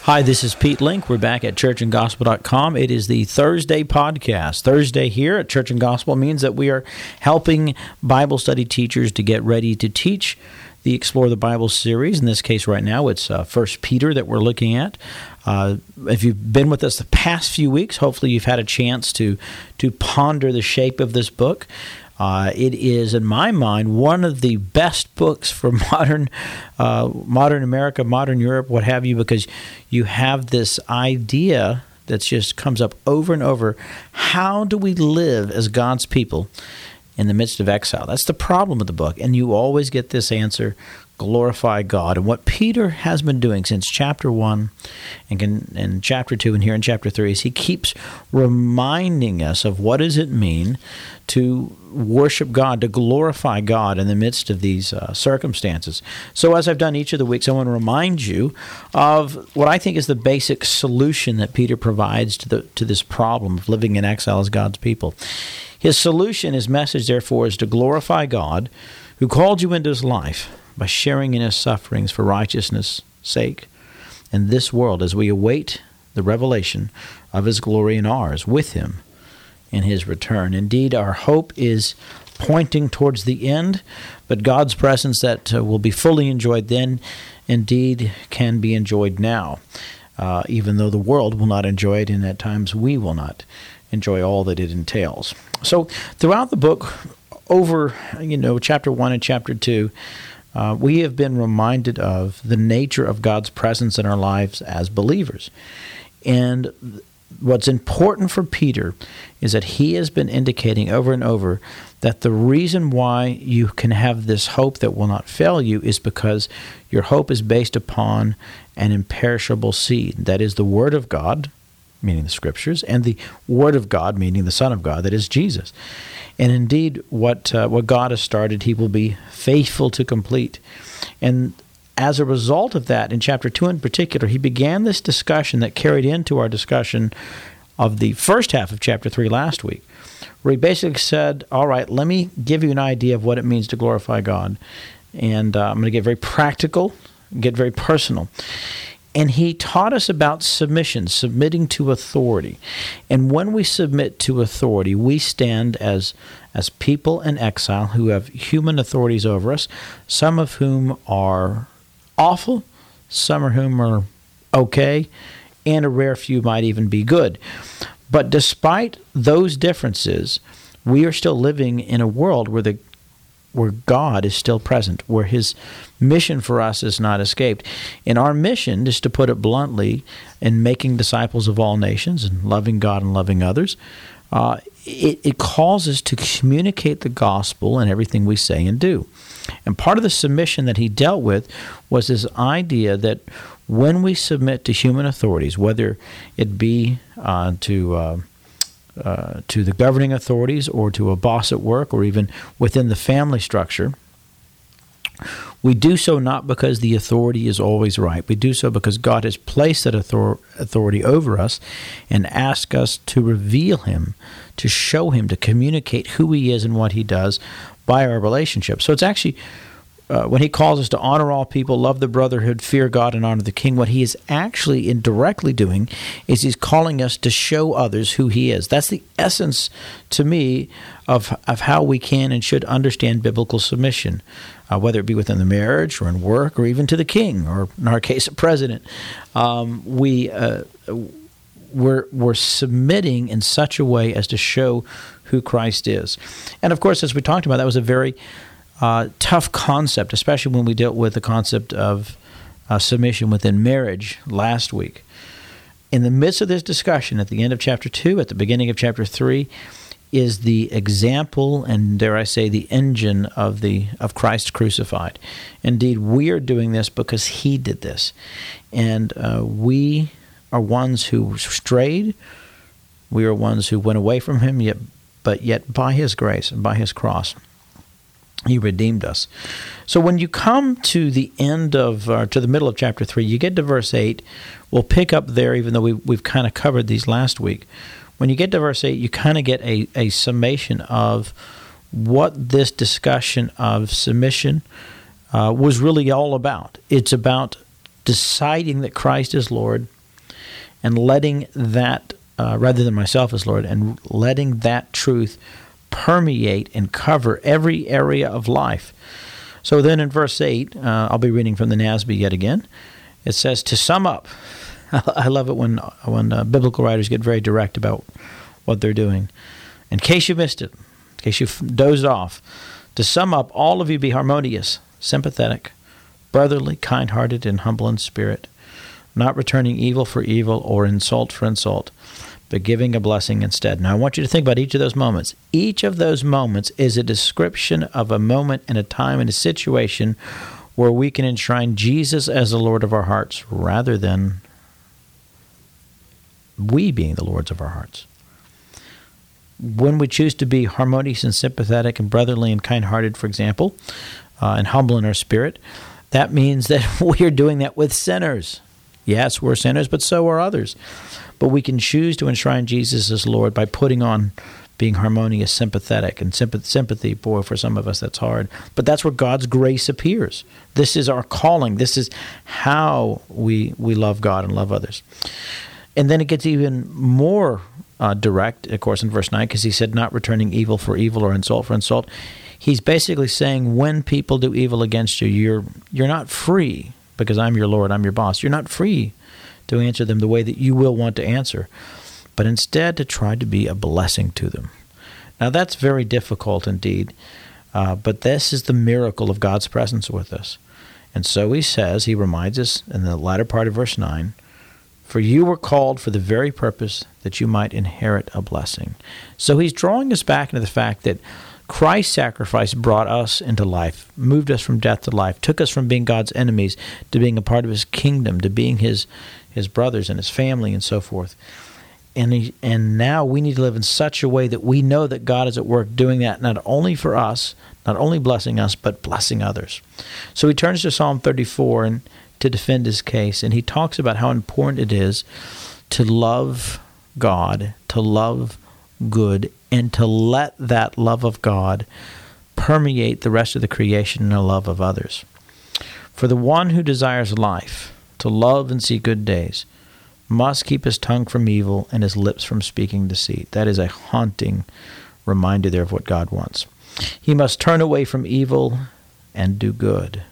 Hi, this is Pete Link. We're back at churchandgospel.com. It is the Thursday podcast. Thursday here at Church and Gospel means that we are helping Bible study teachers to get ready to teach the Explore the Bible series. In this case right now, it's 1 Peter that we're looking at. If you've been with us the past few weeks, hopefully you've had a chance to ponder the shape of this book. It is, in my mind, one of the best books for modern America, modern Europe, what have you, because you have this idea that just comes up over and over. How do we live as God's people in the midst of exile? That's the problem with the book, and you always get this answer: glorify God. And what Peter has been doing since chapter 1 and chapter 2 and here in chapter 3 is he keeps reminding us of what does it mean to worship God, to glorify God in the midst of these circumstances. So as I've done each of the weeks, I want to remind you of what I think is the basic solution that Peter provides to this problem of living in exile as God's people. His solution, his message, therefore, is to glorify God who called you into his life by sharing in his sufferings for righteousness' sake in this world as we await the revelation of his glory and ours with him in his return. Indeed, our hope is pointing towards the end, but God's presence that will be fully enjoyed then indeed can be enjoyed now, even though the world will not enjoy it, and at times we will not enjoy all that it entails. So throughout the book, over chapter 1 and chapter 2, we have been reminded of the nature of God's presence in our lives as believers. And what's important for Peter is that he has been indicating over and over that the reason why you can have this hope that will not fail you is because your hope is based upon an imperishable seed. That is the Word of God, meaning the Scriptures, and the Word of God, meaning the Son of God, that is Jesus. And indeed, what God has started, he will be faithful to complete. And as a result of that, in chapter 2 in particular, he began this discussion that carried into our discussion of the first half of chapter 3 last week, where he basically said, all right, let me give you an idea of what it means to glorify God. And I'm going to get very practical, get very personal. And he taught us about submission, submitting to authority. And when we submit to authority, we stand as people in exile who have human authorities over us, some of whom are awful, some of whom are okay, and a rare few might even be good. But despite those differences, we are still living in a world where God is still present, where his mission for us is not escaped. And our mission, just to put it bluntly, in making disciples of all nations and loving God and loving others, it calls us to communicate the gospel in everything we say and do. And part of the submission that he dealt with was this idea that when we submit to human authorities, whether it be to the governing authorities or to a boss at work or even within the family structure, we do so not because the authority is always right. We do so because God has placed that authority over us and asked us to reveal him, to show him, to communicate who he is and what he does by our relationship. So it's actually, when he calls us to honor all people, love the brotherhood, fear God, and honor the king, what he is actually indirectly doing is he's calling us to show others who he is. That's the essence, to me, of how we can and should understand biblical submission, whether it be within the marriage or in work or even to the king, or in our case, a president. We're submitting in such a way as to show who Christ is. And of course, as we talked about, that was a very tough concept, especially when we dealt with the concept of submission within marriage last week. In the midst of this discussion, at the end of chapter 2, at the beginning of chapter 3, is the example and, dare I say, the engine of Christ crucified. Indeed, we are doing this because he did this. And we are ones who strayed. We are ones who went away from him, but yet by his grace and by his cross, he redeemed us. So when you come to the end of, to the middle of chapter 3, you get to verse 8. We'll pick up there, even though we've kind of covered these last week. When you get to verse 8, you kind of get a summation of what this discussion of submission was really all about. It's about deciding that Christ is Lord and letting that, rather than myself as Lord, and letting that truth permeate and cover every area of life. So then in verse 8, I'll be reading from the NASB yet again. It says, to sum up, I love it when biblical writers get very direct about what they're doing. In case you missed it, in case you dozed off, to sum up, all of you be harmonious, sympathetic, brotherly, kind-hearted, and humble in spirit, not returning evil for evil or insult for insult, but giving a blessing instead. Now, I want you to think about each of those moments. Each of those moments is a description of a moment and a time and a situation where we can enshrine Jesus as the Lord of our hearts rather than we being the lords of our hearts. When we choose to be harmonious and sympathetic and brotherly and kind-hearted, for example, and humble in our spirit, that means that we are doing that with sinners. Yes, we're sinners, but so are others. But we can choose to enshrine Jesus as Lord by putting on being harmonious, sympathetic, and sympathy. Boy, for some of us, that's hard. But that's where God's grace appears. This is our calling. This is how we love God and love others. And then it gets even more direct, of course, in verse 9, because he said, not returning evil for evil or insult for insult. He's basically saying when people do evil against you, you're not free, because I'm your Lord, I'm your boss. You're not free to answer them the way that you will want to answer, but instead to try to be a blessing to them. Now, that's very difficult indeed, but this is the miracle of God's presence with us. And so he reminds us in the latter part of verse 9, for you were called for the very purpose that you might inherit a blessing. So he's drawing us back into the fact that Christ's sacrifice brought us into life, moved us from death to life, took us from being God's enemies to being a part of his kingdom, to being his brothers and his family and so forth. And now we need to live in such a way that we know that God is at work doing that not only for us, not only blessing us, but blessing others. So he turns to Psalm 34 and to defend his case, and he talks about how important it is to love God, to love good, and to let that love of God permeate the rest of the creation in the love of others. For the one who desires life, to love and see good days, must keep his tongue from evil and his lips from speaking deceit. That is a haunting reminder there of what God wants. He must turn away from evil and do good.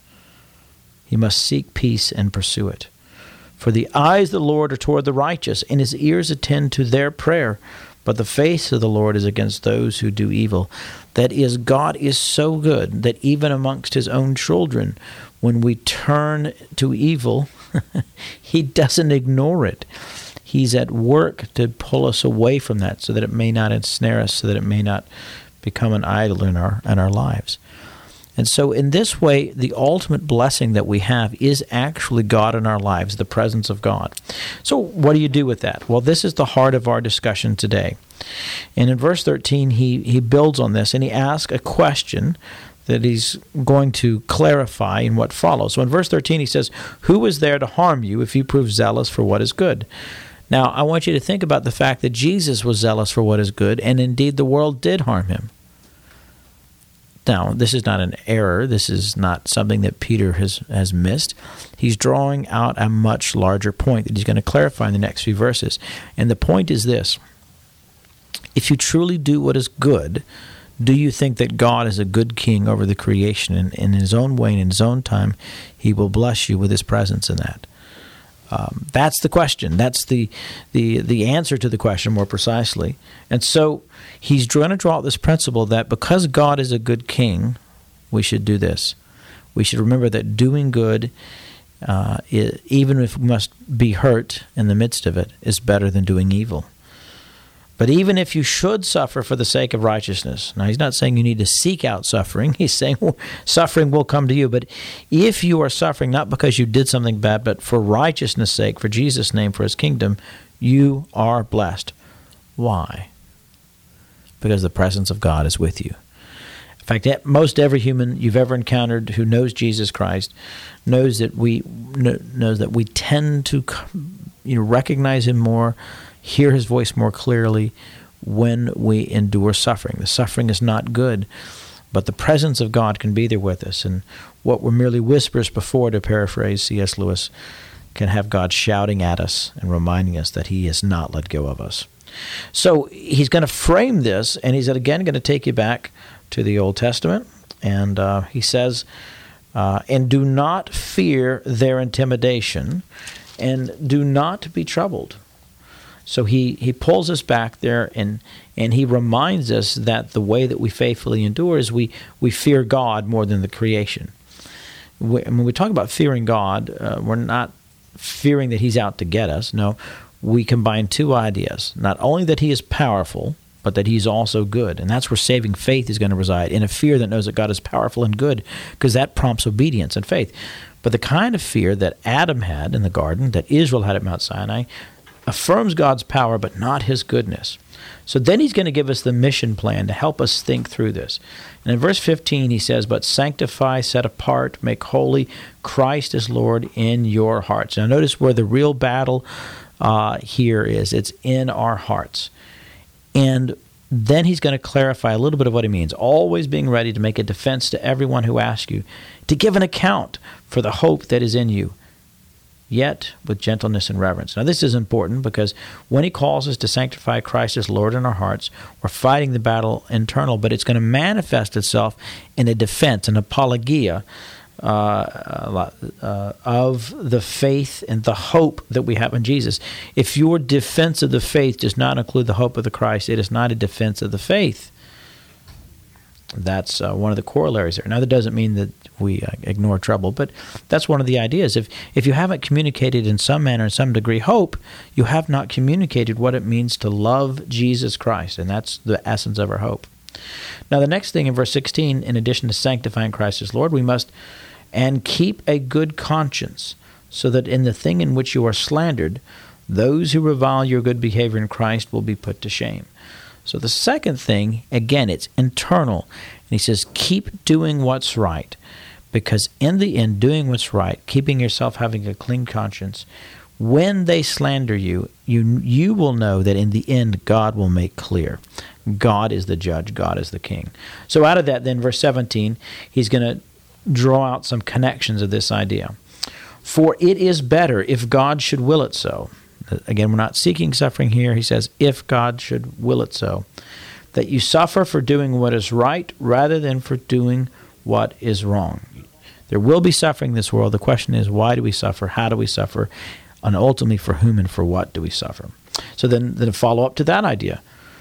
He must seek peace and pursue it. For the eyes of the Lord are toward the righteous, and his ears attend to their prayer. But the face of the Lord is against those who do evil. That is, God is so good that even amongst his own children, when we turn to evil, he doesn't ignore it. He's at work to pull us away from that so that it may not ensnare us, so that it may not become an idol in our lives. And so in this way, the ultimate blessing that we have is actually God in our lives, the presence of God. So what do you do with that? Well, this is the heart of our discussion today. And in verse 13, he builds on this, and he asks a question that he's going to clarify in what follows. So in verse 13, he says, who is there to harm you if you prove zealous for what is good? Now, I want you to think about the fact that Jesus was zealous for what is good, and indeed the world did harm him. Now, this is not an error. This is not something that Peter has missed. He's drawing out a much larger point that he's going to clarify in the next few verses. And the point is this. If you truly do what is good, do you think that God is a good king over the creation, and in his own way and in his own time, he will bless you with his presence in that? That's the question. That's the answer to the question more precisely. And so he's going to draw out this principle that because God is a good king, we should do this. We should remember that doing good, even if we must be hurt in the midst of it, is better than doing evil. But even if you should suffer for the sake of righteousness, now he's not saying you need to seek out suffering. He's saying suffering will come to you. But if you are suffering not because you did something bad, but for righteousness' sake, for Jesus' name, for his kingdom, you are blessed. Why? Because the presence of God is with you. In fact, most every human you've ever encountered who knows Jesus Christ knows that we tend to recognize him more, hear his voice more clearly when we endure suffering. The suffering is not good, but the presence of God can be there with us. And what were merely whispers before, to paraphrase C.S. Lewis, can have God shouting at us and reminding us that he has not let go of us. So he's going to frame this, and he's again going to take you back to the Old Testament. And he says, and do not fear their intimidation, and do not be troubled. So he pulls us back there, and he reminds us that the way that we faithfully endure is we fear God more than the creation. When we talk about fearing God, we're not fearing that he's out to get us. No, we combine two ideas. Not only that he is powerful, but that he's also good. And that's where saving faith is going to reside, in a fear that knows that God is powerful and good, because that prompts obedience and faith. But the kind of fear that Adam had in the garden, that Israel had at Mount Sinai, affirms God's power, but not his goodness. So then he's going to give us the mission plan to help us think through this. And in verse 15, he says, but sanctify, set apart, make holy, Christ is Lord in your hearts. Now notice where the real battle here is. It's in our hearts. And then he's going to clarify a little bit of what he means. Always being ready to make a defense to everyone who asks you, to give an account for the hope that is in you, yet with gentleness and reverence. Now this is important, because when he calls us to sanctify Christ as Lord in our hearts, we're fighting the battle internal, but it's going to manifest itself in a defense, an apologia of the faith and the hope that we have in Jesus. If your defense of the faith does not include the hope of the Christ, it is not a defense of the faith. That's one of the corollaries there. Now, that doesn't mean that we ignore trouble, but that's one of the ideas. If you haven't communicated in some manner, in some degree, hope, you have not communicated what it means to love Jesus Christ, and that's the essence of our hope. Now, the next thing in verse 16, in addition to sanctifying Christ as Lord, we must and keep a good conscience, so that in the thing in which you are slandered, those who revile your good behavior in Christ will be put to shame. So the second thing, again, it's internal. And he says, keep doing what's right, because in the end, doing what's right, keeping yourself having a clean conscience, when they slander you, you will know that in the end, God will make clear. God is the judge. God is the king. So out of that, then, verse 17, he's going to draw out some connections of this idea. For it is better if God should will it so. Again, we're not seeking suffering here. He says, if God should will it so, that you suffer for doing what is right rather than for doing what is wrong. There will be suffering in this world. The question is, why do we suffer? How do we suffer? And ultimately, for whom and for what do we suffer? So then follow up to that idea.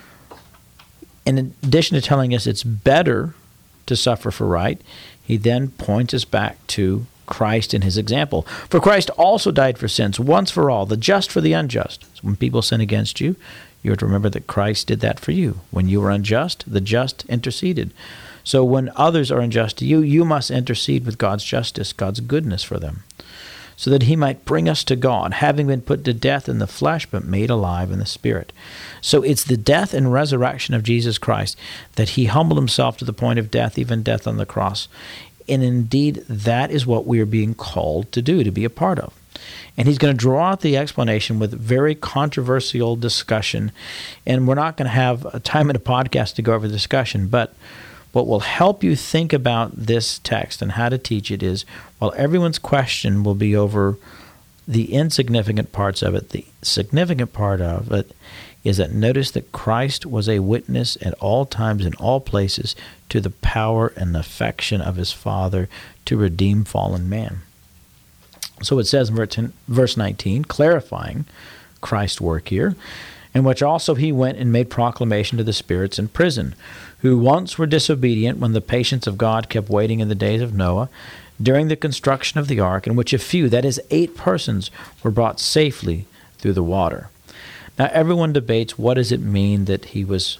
In addition to telling us it's better to suffer for right, he then points us back to Christ and his example. For Christ also died for sins once for all, the just for the unjust. So when people sin against you, you have to remember that Christ did that for you. When you were unjust, the just interceded. So when others are unjust to you, you must intercede with God's justice, God's goodness for them, so that he might bring us to God, having been put to death in the flesh, but made alive in the spirit. So it's the death and resurrection of Jesus Christ, that he humbled himself to the point of death, even death on the cross. And indeed, that is what we are being called to do, to be a part of. And he's going to draw out the explanation with very controversial discussion. And we're not going to have a time in a podcast to go over the discussion, but what will help you think about this text and how to teach it is, while everyone's question will be over the insignificant parts of it, the significant part of it is that notice that Christ was a witness at all times in all places to the power and affection of his Father to redeem fallen man. So it says in verse 19, clarifying Christ's work here, in which also he went and made proclamation to the spirits in prison, who once were disobedient when the patience of God kept waiting in the days of Noah, during the construction of the ark, in which a few, that is 8 persons, were brought safely through the water. Now everyone debates, what does it mean that he was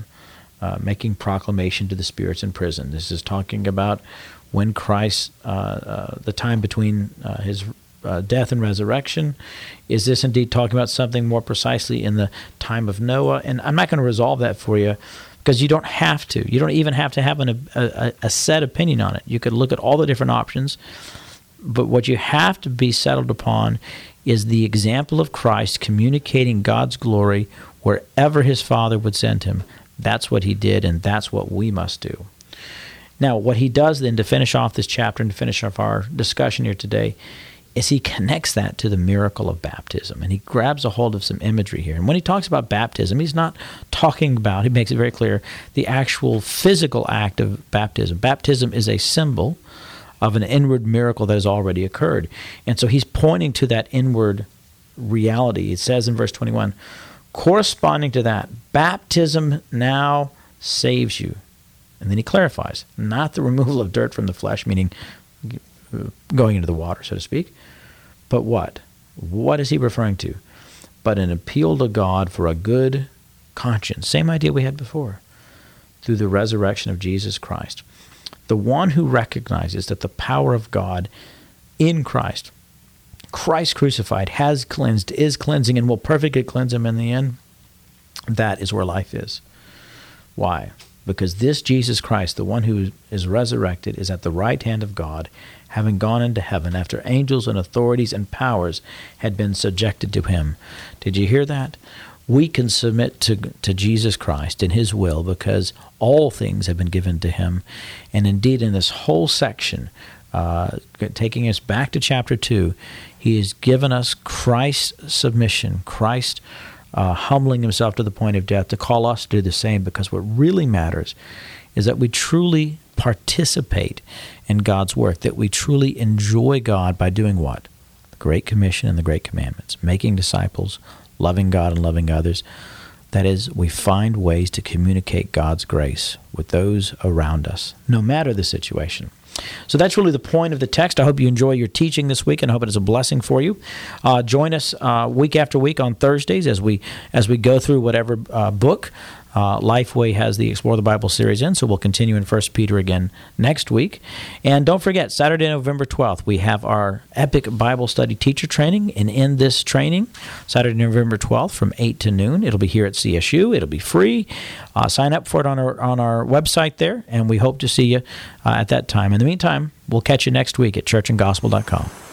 making proclamation to the spirits in prison? This is talking about when Christ, the time between his death and resurrection. Is this indeed talking about something more precisely in the time of Noah? And I'm not going to resolve that for you, because you don't have to. You don't even have to have a set opinion on it. You could look at all the different options, but what you have to be settled upon is the example of Christ communicating God's glory wherever his Father would send him. That's what he did, and that's what we must do. Now, what he does then to finish off this chapter and to finish off our discussion here today is he connects that to the miracle of baptism, and he grabs a hold of some imagery here. And when he talks about baptism, he's not talking about, he makes it very clear, the actual physical act of baptism. Baptism is a symbol of an inward miracle that has already occurred. And so he's pointing to that inward reality. It says in verse 21, corresponding to that, baptism now saves you. And then he clarifies, not the removal of dirt from the flesh, meaning going into the water, so to speak, but what? What is he referring to? But an appeal to God for a good conscience. Same idea we had before, through the resurrection of Jesus Christ. The one who recognizes that the power of God in Christ crucified, has cleansed, is cleansing, and will perfectly cleanse him in the end, that is where life is. Why? Because this Jesus Christ, the one who is resurrected, is at the right hand of God, having gone into heaven after angels and authorities and powers had been subjected to him. Did you hear that? We can submit to Jesus Christ in his will because all things have been given to him. And indeed, in this whole section, taking us back to chapter 2, he has given us Christ's submission, Christ humbling himself to the point of death to call us to do the same, because what really matters is that we truly participate in God's work, that we truly enjoy God by doing what? The Great Commission and the Great Commandments, making disciples, loving God and loving others. That is, we find ways to communicate God's grace with those around us, no matter the situation. So that's really the point of the text. I hope you enjoy your teaching this week, and I hope it is a blessing for you. Join us week after week on Thursdays as we go through whatever book Lifeway has the Explore the Bible series in, so we'll continue in 1 Peter again next week. And don't forget, Saturday, November 12th, we have our Epic Bible Study Teacher Training, and in this training, Saturday, November 12th from 8 to noon, it'll be here at CSU. It'll be free. Sign up for it on our website there, and we hope to see you at that time. In the meantime, we'll catch you next week at churchandgospel.com.